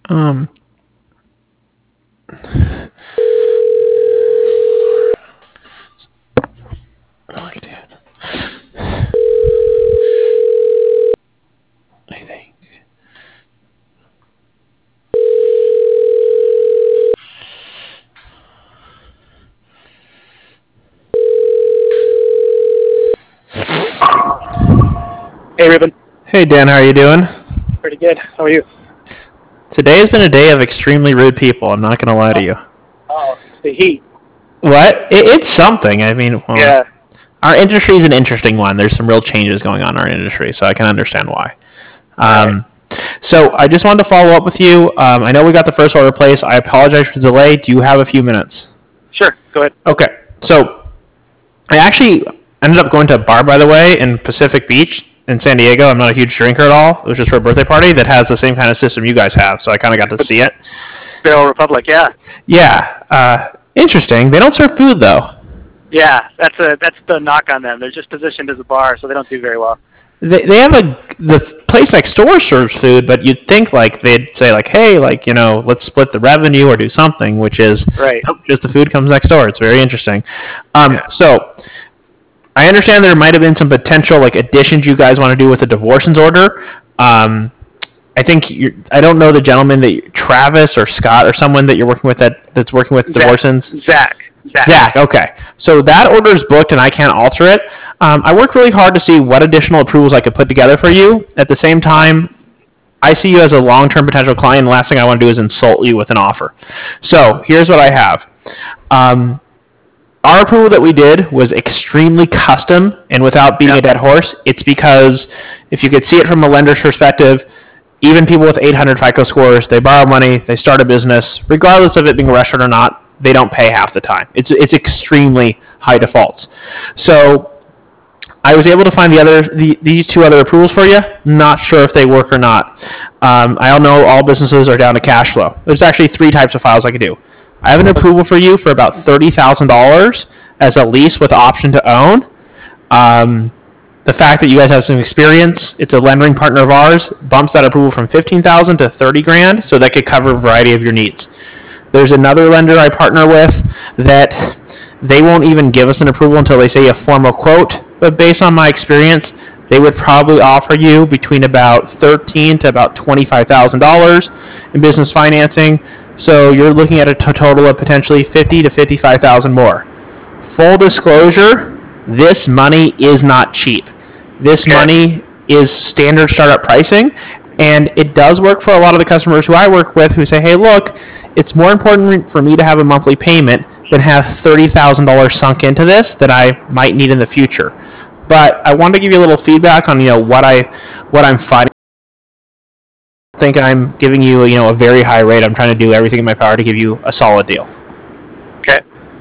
Um, Look, dude. I think. Hey, Ruben. Hey, Dan, how are you doing? Pretty good. How are you? Today has been a day of extremely rude people. I'm not going to lie to you. Oh, it's the heat. What? It's something. I mean, well, Yeah. our industry is an interesting one. There's some real changes going on in our industry, so I can understand why. Right. So I just wanted to follow up with you. I know we got the first order placed. I apologize for the delay. Do you have a few minutes? Sure. Go ahead. Okay. So I actually ended up going to a bar, by the way, in Pacific Beach in San Diego. I'm not a huge drinker at all. It was just for a birthday party that has the same kind of system you guys have, so I kind of got to see it. Barrel Republic. Yeah. Yeah. Interesting. They don't serve food, though. Yeah. That's the knock on them. They're just positioned as a bar, so they don't do very well. They have the place next door serves food, but you'd think like they'd say like, hey, like, let's split the revenue or do something, which is Right. just the food comes next door. It's very interesting. Yeah. So I understand there might have been some potential like additions you guys want to do with the divorce's order. I think I don't know the gentleman that Travis or Scott or someone that you're working with that's working with divorce's. Zach. Okay. So that order is booked and I can't alter it. I worked really hard to see what additional approvals I could put together for you. At the same time, I see you as a long-term potential client. And the last thing I want to do is insult you with an offer. So here's what I have. Our approval that we did was extremely custom, and without beating a dead horse, it's because if you could see it from a lender's perspective, even people with 800 FICO scores, they borrow money, they start a business, regardless of it being a restaurant or not, they don't pay half the time. It's extremely high defaults. So I was able to find these two other approvals for you. Not sure if they work or not. I all know all businesses are down to cash flow. There's actually 3 types of files I could do. I have an approval for you for about $30,000 as a lease with option to own. The fact that you guys have some experience, it's a lending partner of ours, bumps that approval from $15,000 to $30,000, so that could cover a variety of your needs. There's another lender I partner with that they won't even give us an approval until they say a formal quote, but based on my experience, they would probably offer you between about $13,000 to about $25,000 in business financing. So you're looking at a total of potentially $50,000 to $55,000 more. Full disclosure, this money is not cheap. This money is standard startup pricing, and it does work for a lot of the customers who I work with who say, hey, look, it's more important for me to have a monthly payment than have $30,000 sunk into this that I might need in the future. But I wanted to give you a little feedback on what I'm finding. I think I'm giving you a very high rate. I'm trying to do everything in my power to give you a solid deal. Okay.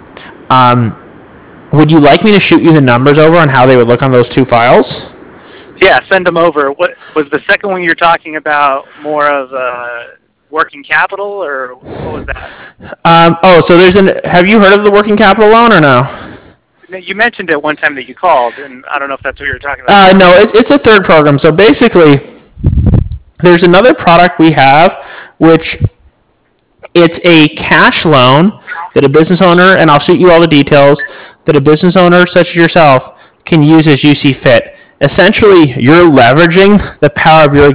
Would you like me to shoot you the numbers over on how they would look on those 2 files? Yeah. Send them over. What was the second one you're talking about? More of working capital, or what was that? So have you heard of the working capital loan or no? You mentioned it one time that you called, and I don't know if that's what you were talking about. No, it's a third program. So basically, there's another product we have, which it's a cash loan that a business owner, and I'll shoot you all the details, that a business owner such as yourself can use as you see fit. Essentially, you're leveraging the power of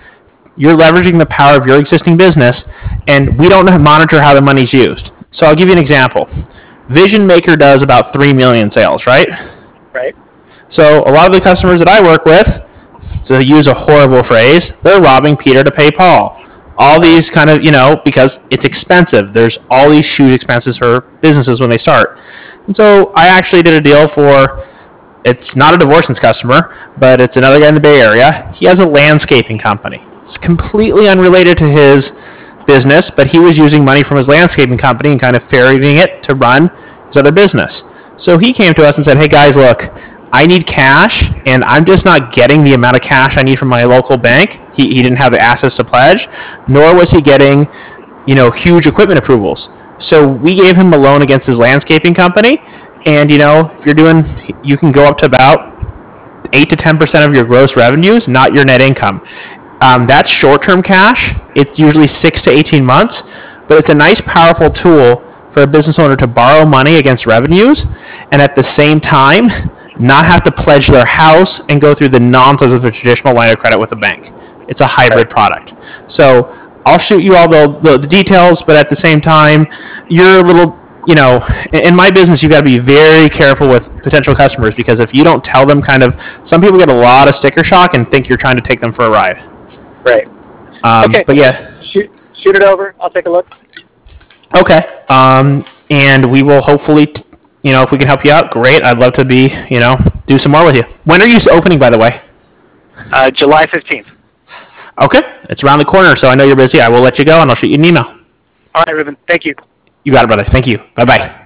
your existing business, and we don't monitor how the money's used. So I'll give you an example. Vision Maker does about 3 million sales, right? Right. So a lot of the customers that I work with, to use a horrible phrase, they're robbing Peter to pay Paul. All these kind of, because it's expensive. There's all these huge expenses for businesses when they start. And so I actually did a deal for, it's not a divorce's customer, but it's another guy in the Bay Area. He has a landscaping company. It's completely unrelated to his business, but he was using money from his landscaping company and kind of ferrying it to run his other business. So he came to us and said, hey guys, look, I need cash, and I'm just not getting the amount of cash I need from my local bank. He didn't have the assets to pledge, nor was he getting, huge equipment approvals. So we gave him a loan against his landscaping company, and, if you can go up to about 8 to 10% of your gross revenues, not your net income. That's short-term cash. It's usually 6 to 18 months, but it's a nice, powerful tool for a business owner to borrow money against revenues and at the same time not have to pledge their house and go through the nonsense of a traditional line of credit with a bank. It's a hybrid product. So I'll shoot you all the details, but at the same time, you're a little, in my business, you've got to be very careful with potential customers because if you don't tell them some people get a lot of sticker shock and think you're trying to take them for a ride. Right. Okay. But yeah. Shoot it over. I'll take a look. Okay. And we will hopefully, if we can help you out, great. I'd love to do some more with you. When are you opening, by the way? July 15th. Okay. It's around the corner, so I know you're busy. I will let you go, and I'll shoot you an email. All right, Ruben. Thank you. You got it, brother. Thank you. Bye-bye.